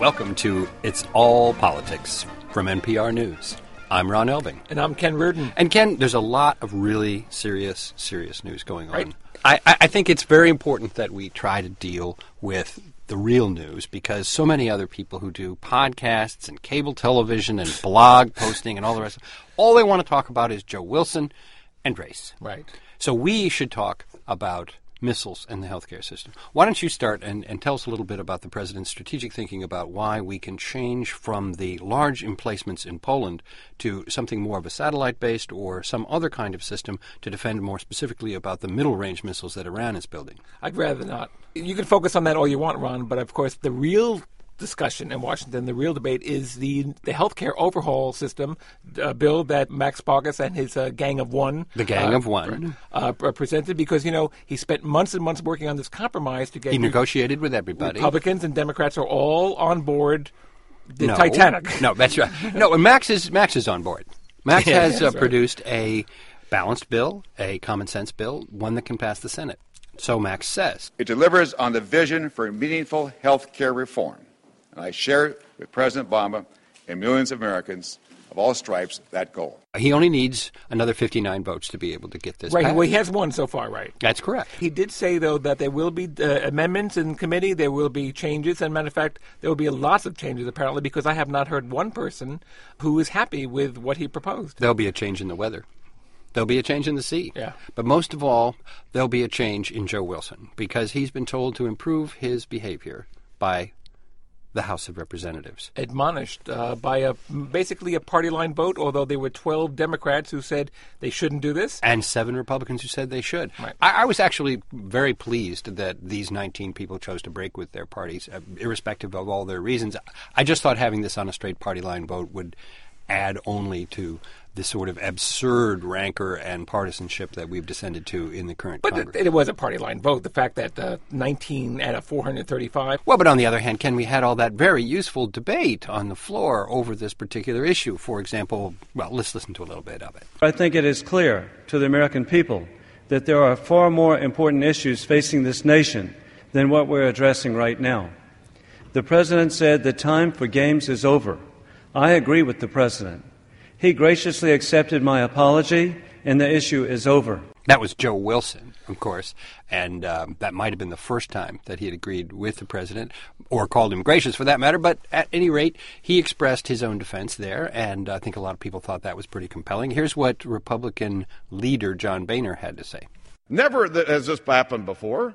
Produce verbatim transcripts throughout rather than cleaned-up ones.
Welcome to It's All Politics from N P R News. I'm Ron Elving. And I'm Ken Reardon. And Ken, there's a lot of really serious, serious news going on. Right. I, I think it's very important that we try to deal with the real news because so many other people who do podcasts and cable television and blog posting and all the rest, all they want to talk about is Joe Wilson and race. Right. So we should talk about missiles and the healthcare system. Why don't you start and, and tell us a little bit about the president's strategic thinking about why we can change from the large emplacements in Poland to something more of a satellite-based or some other kind of system to defend more specifically about the middle-range missiles that Iran is building. I'd rather not. You can focus on that all you want, Ron, but of course the real discussion in Washington, the real debate is the the healthcare overhaul system uh, bill that Max Baucus and his uh, gang of one, the gang uh, of one, uh, presented because you know he spent months and months working on this compromise to get. He negotiated with everybody. Republicans and Democrats are all on board. The no, Titanic. No, that's right. No, and Max is Max is on board. Max yeah, has uh, right. produced a balanced bill, a common sense bill, one that can pass the Senate. So Max says it delivers on the vision for meaningful health care reform. And I share with President Obama and millions of Americans of all stripes that goal. He only needs another fifty-nine votes to be able to get this right. passed. Well, he has one so far, right? That's correct. He did say, though, that there will be uh, amendments in committee, there will be changes, and matter of fact, there will be lots of changes, apparently, because I have not heard one person who is happy with what he proposed. There'll be a change in the weather. There'll be a change in the sea. Yeah. But most of all, there'll be a change in Joe Wilson, because he's been told to improve his behavior by the House of Representatives. Admonished uh, by a basically a party line vote, although there were twelve Democrats who said they shouldn't do this. And seven Republicans who said they should. Right. I, I was actually very pleased that these nineteen people chose to break with their parties, uh, irrespective of all their reasons. I just thought having this on a straight party line vote would add only to the sort of absurd rancor and partisanship that we've descended to in the current but Congress. It, it was a party line vote. The fact that uh, nineteen out of four hundred thirty-five. Well, but on the other hand, Ken, we had all that very useful debate on the floor over this particular issue. For example, well, let's listen to a little bit of it. I think it is clear to the American people that there are far more important issues facing this nation than what we're addressing right now. The President said the time for games is over. I agree with the President. He graciously accepted my apology, and the issue is over. That was Joe Wilson, of course, and um, that might have been the first time that he had agreed with the President, or called him gracious for that matter, but at any rate, he expressed his own defense there, and I think a lot of people thought that was pretty compelling. Here's what Republican leader John Boehner had to say. Never has this happened before,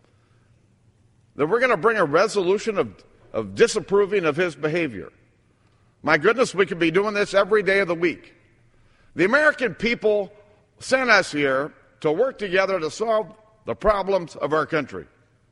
that we're going to bring a resolution of, of disapproving of his behavior. My goodness, we could be doing this every day of the week. The American people sent us here to work together to solve the problems of our country.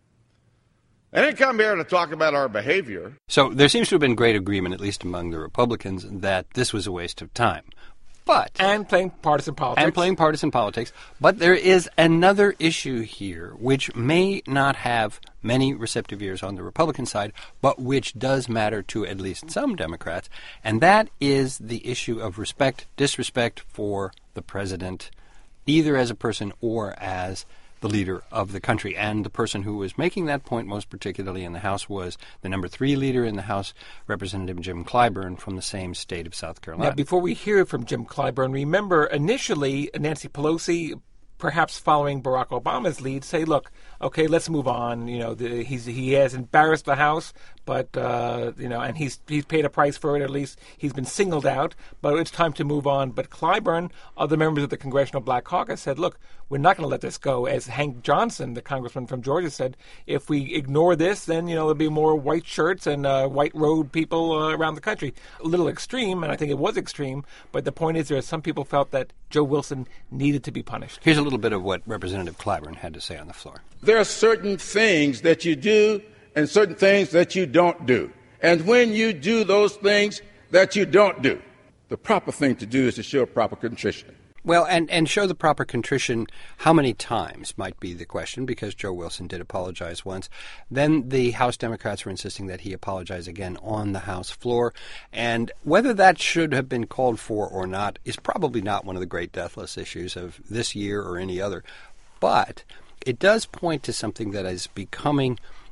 They didn't come here to talk about our behavior. So there seems to have been great agreement, at least among the Republicans, that this was a waste of time. But And playing partisan politics. And playing partisan politics. But there is another issue here which may not have many receptive ears on the Republican side, but which does matter to at least some Democrats, and that is the issue of respect, disrespect for the president, either as a person or as the leader of the country. And the person who was making that point most particularly in the House was the number three leader in the House, Representative Jim Clyburn from the same state of South Carolina. Now, before we hear from Jim Clyburn, remember initially Nancy Pelosi, perhaps following Barack Obama's lead, say, look, okay, let's move on. You know, the, he's he has embarrassed the House, but uh, you know, and he's he's paid a price for it. At least he's been singled out. But it's time to move on. But Clyburn, other members of the Congressional Black Caucus, said, look, we're not going to let this go. As Hank Johnson, the congressman from Georgia, said, if we ignore this, then you know there'll be more white shirts and uh, white road people uh, around the country. A little extreme, and I think it was extreme. But the point is, there are some people felt that Joe Wilson needed to be punished. Here's a little bit of what Representative Clyburn had to say on the floor. There are certain things that you do and certain things that you don't do. And when you do those things that you don't do, the proper thing to do is to show proper contrition. Well, and, and show the proper contrition how many times might be the question, because Joe Wilson did apologize once. Then the House Democrats were insisting that he apologize again on the House floor. And whether that should have been called for or not is probably not one of the great deathless issues of this year or any other. But it does point to something that is becoming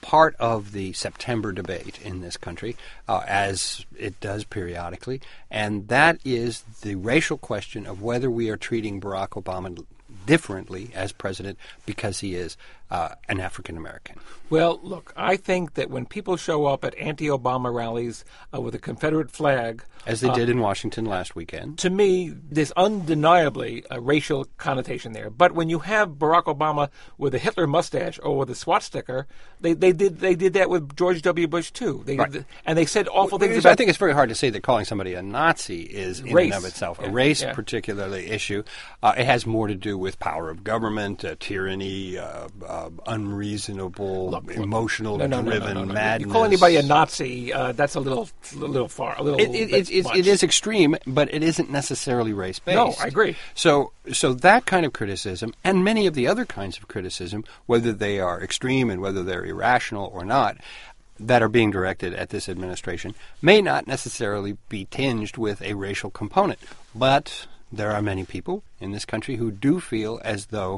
part of the September debate in this country, uh, as it does periodically, and that is the racial question of whether we are treating Barack Obama differently as president because he is uh, an African American. Well, look, I think that when people show up at anti-Obama rallies uh, with a Confederate flag, as they uh, did in Washington last weekend, to me, there's undeniably a racial connotation there. But when you have Barack Obama with a Hitler mustache or with a swastika, they, they did they did that with George W. Bush too. They, right. And they said awful things Which about. I think it's very hard to say that calling somebody a Nazi is in race. and of itself Yeah. a race Yeah. particularly issue. Uh, it has more to do with power of government, uh, tyranny, uh, uh, unreasonable, Look, look. emotional, No, no, no, driven no, no, no. madness. You call anybody a Nazi, uh, that's a little, a little far, a little. It, it, bit it, it, much. it is extreme, but it isn't necessarily race-based. No, I agree. So, so that kind of criticism, and many of the other kinds of criticism, whether they are extreme and whether they're irrational or not, that are being directed at this administration, may not necessarily be tinged with a racial component. But there are many people in this country who do feel as though,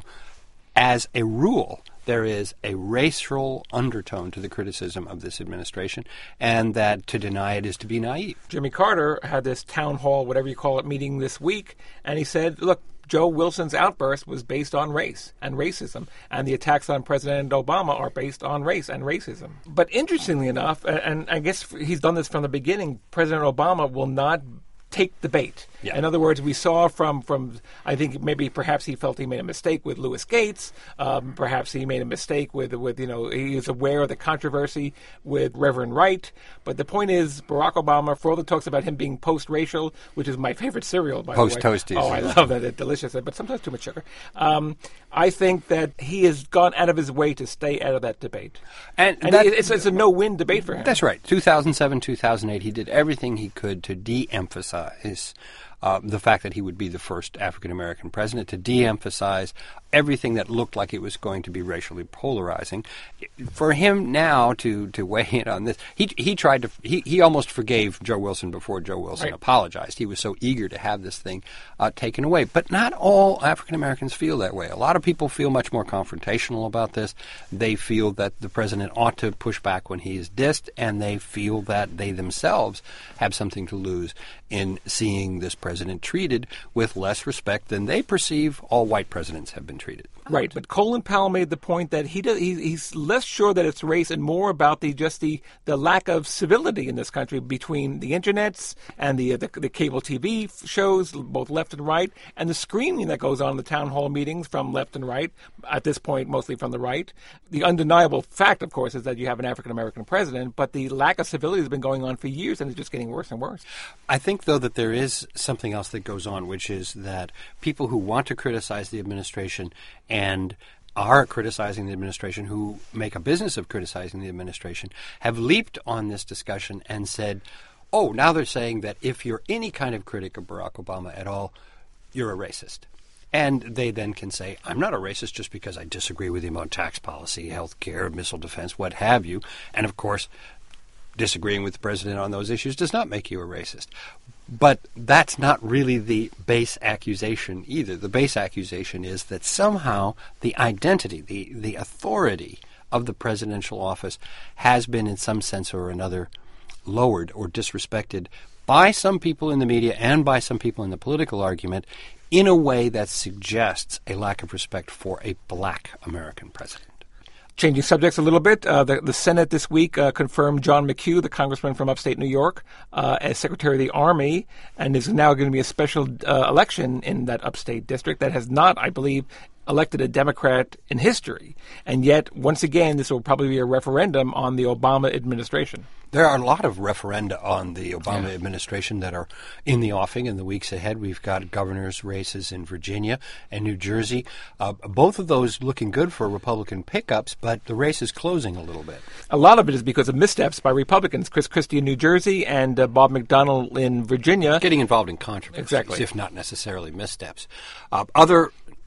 as a rule, there is a racial undertone to the criticism of this administration, and that to deny it is to be naive. Jimmy Carter had this town hall, whatever you call it, meeting this week, and he said, look, Joe Wilson's outburst was based on race and racism, and the attacks on President Obama are based on race and racism. But interestingly enough, and I guess he's done this from the beginning, President Obama will not take the bait. Yeah. In other words, we saw from, from I think maybe perhaps he felt he made a mistake with Louis Gates. Um, perhaps he made a mistake with, with, you know, he is aware of the controversy with Reverend Wright. But the point is, Barack Obama, for all the talks about him being post-racial, which is my favorite cereal, by Post the way. Toasties. Oh, I love that. It's delicious, but sometimes too much sugar. Um, I think that he has gone out of his way to stay out of that debate. And, And that- it- it's, it's a no-win debate for him. That's right. two thousand seven, two thousand eight, he did everything he could to de-emphasize uh, the fact that he would be the first African-American president, to de-emphasize everything that looked like it was going to be racially polarizing. For him now to, to weigh in on this, he he tried to, he, he almost forgave Joe Wilson before Joe Wilson Right. apologized. He was so eager to have this thing uh, taken away. But not all African-Americans feel that way. A lot of people feel much more confrontational about this. They feel that the president ought to push back when he is dissed, and they feel that they themselves have something to lose in seeing this president treated with less respect than they perceive all white presidents have been treated. Right, but Colin Powell made the point that he does, he, he's less sure that it's race and more about the just the, the lack of civility in this country between the internets and the, the the cable T V shows, both left and right, and the screaming that goes on in the town hall meetings from left and right, at this point mostly from the right. The undeniable fact, of course, is that you have an African-American president, but the lack of civility has been going on for years, and it's just getting worse and worse. I think, though, that there is something else that goes on, which is that people who want to criticize the administration and are criticizing the administration, who make a business of criticizing the administration, have leaped on this discussion and said, oh, now they're saying that if you're any kind of critic of Barack Obama at all, you're a racist. And they then can say, I'm not a racist just because I disagree with him on tax policy, health care, missile defense, what have you. And, of course, disagreeing with the president on those issues does not make you a racist. But that's not really the base accusation either. The base accusation is that somehow the identity, the, the authority of the presidential office has been in some sense or another lowered or disrespected by some people in the media and by some people in the political argument in a way that suggests a lack of respect for a black American president. Changing subjects a little bit, uh, the, the Senate this week uh, confirmed John McHugh, the congressman from upstate New York, uh, as Secretary of the Army, and there's now going to be a special uh, election in that upstate district that has not, I believe, elected a Democrat in history. And yet, once again, this will probably be a referendum on the Obama administration. There are a lot of referenda on the Obama Yeah. administration that are in the offing in the weeks ahead. We've got governor's races in Virginia and New Jersey. Uh, both of those looking good for Republican pickups, but the race is closing a little bit. A lot of it is because of missteps by Republicans. Chris Christie in New Jersey and uh, Bob McDonnell in Virginia. Getting involved in controversies, Exactly. if not necessarily missteps. Uh, other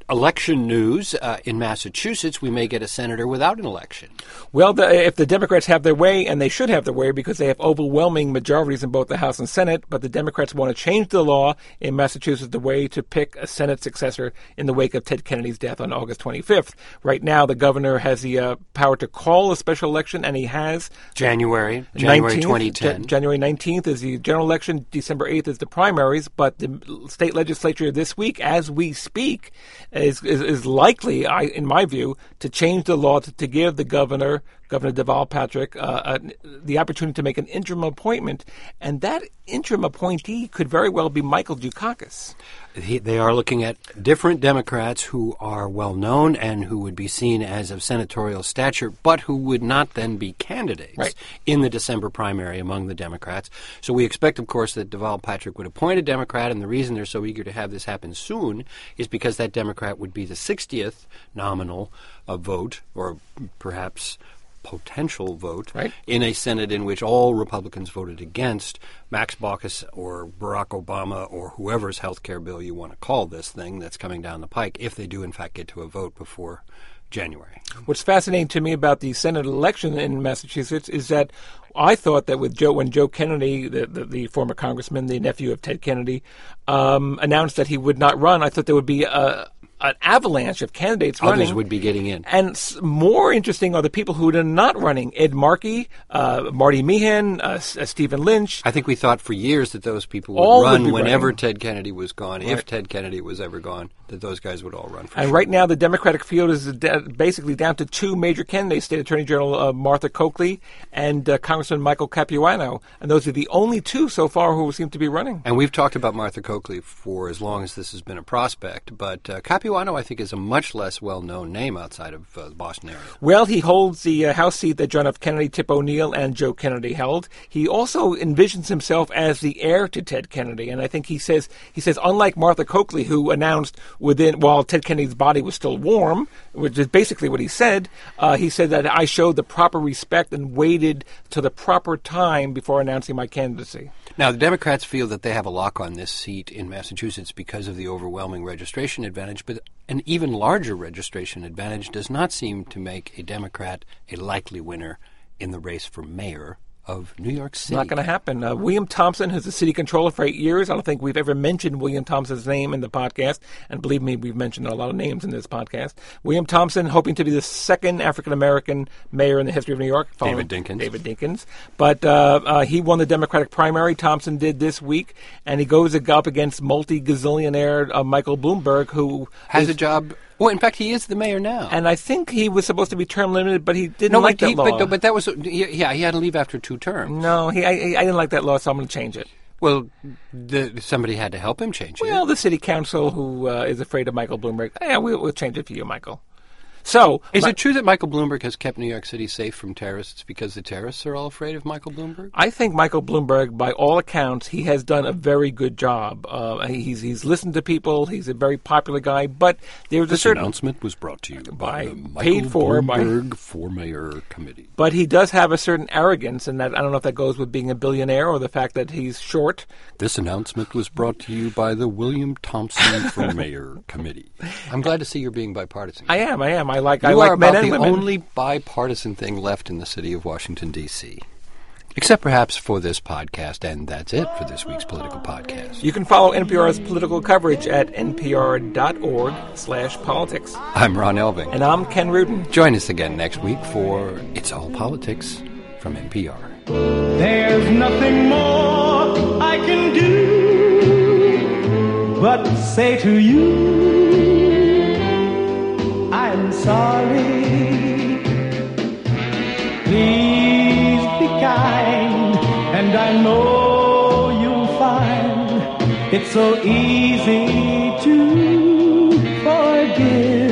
election news, uh, in Massachusetts, we may get a senator without an election. Well, the, if the Democrats have their way, and they should have their way because they have overwhelming majorities in both the House and Senate, but the Democrats want to change the law in Massachusetts the way to pick a Senate successor in the wake of Ted Kennedy's death on August twenty-fifth. Right now, the governor has the uh, power to call a special election, and he has. January, January nineteenth, twenty ten. Ja- January nineteenth is the general election. December eighth is the primaries, but the state legislature this week, as we speak, is is, is likely, I, in my view, to change the law to, to give the governor, Governor Deval Patrick, uh, uh, the opportunity to make an interim appointment, and that interim appointee could very well be Michael Dukakis. He, they are looking at different Democrats who are well known and who would be seen as of senatorial stature, but who would not then be candidates right. in the December primary among the Democrats. So we expect, of course, that Deval Patrick would appoint a Democrat, and the reason they're so eager to have this happen soon is because that Democrat would be the sixtieth nominal uh, vote, or perhaps potential vote right. in a Senate in which all Republicans voted against Max Baucus or Barack Obama or whoever's health care bill you want to call this thing that's coming down the pike, if they do in fact get to a vote before January. What's fascinating to me about the Senate election in Massachusetts is that I thought that with Joe, when Joe Kennedy, the, the, the former congressman, the nephew of Ted Kennedy, um, announced that he would not run, I thought there would be a an avalanche of candidates running. Others would be getting in. And s- more interesting are the people who are not running. Ed Markey, uh, Marty Meehan, uh, S- uh, Stephen Lynch. I think we thought for years that those people would All run would be whenever running. Ted Kennedy was gone. Right. If Ted Kennedy was ever gone, that those guys would all run for And sure. right now the Democratic field is de- basically down to two major candidates, State Attorney General uh, Martha Coakley and uh, Congressman Michael Capuano. And those are the only two so far who seem to be running. And we've talked about Martha Coakley for as long as this has been a prospect, but uh, Capuano, I think, is a much less well-known name outside of uh, the Boston area. Well, he holds the uh, House seat that John F. Kennedy, Tip O'Neill, and Joe Kennedy held. He also envisions himself as the heir to Ted Kennedy, and I think he says he says unlike Martha Coakley, who announced within while Ted Kennedy's body was still warm, which is basically what he said. Uh, he said that I showed the proper respect and waited to the proper time before announcing my candidacy. Now, the Democrats feel that they have a lock on this seat in Massachusetts because of the overwhelming registration advantage, but an even larger registration advantage does not seem to make a Democrat a likely winner in the race for mayor of New York City. Not going to happen. Uh, William Thompson, who's the city controller for eight years. I don't think we've ever mentioned William Thompson's name in the podcast. And believe me, we've mentioned a lot of names in this podcast. William Thompson, hoping to be the second African-American mayor in the history of New York. David Dinkins. David Dinkins. But uh, uh, he won the Democratic primary. Thompson did this week. And he goes up against multi-gazillionaire uh, Michael Bloomberg, who has is, a job. Well, in fact, he is the mayor now. And I think he was supposed to be term limited, but he didn't no, like but that he, law. But, but that was, yeah, he had to leave after two terms. No, he, I, I didn't like that law, so I'm going to change it. Well, the, somebody had to help him change it. Well, the city council, who uh, is afraid of Michael Bloomberg. Yeah, we'll, we'll change it for you, Michael. So, is my, it true that Michael Bloomberg has kept New York City safe from terrorists because the terrorists are all afraid of Michael Bloomberg? I think Michael Bloomberg, by all accounts, he has done a very good job. Uh, he's he's listened to people. He's a very popular guy. But there's this a certain announcement was brought to you by, by the Michael paid for Bloomberg by, for Mayor Committee. But he does have a certain arrogance, and that I don't know if that goes with being a billionaire or the fact that he's short. This announcement was brought to you by the William Thompson for Mayor Committee. I'm glad to see you're being bipartisan. I am. I am. I like. You I are like about men and the women. only bipartisan thing left in the city of Washington, D C, except perhaps for this podcast, and that's it for this week's Political Podcast. You can follow N P R's political coverage at npr.org slash politics. I'm Ron Elving. And I'm Ken Rudin. Join us again next week for It's All Politics from N P R. There's nothing more I can do but say to you, I'm sorry. Please be kind, and I know you'll find it's so easy to forgive.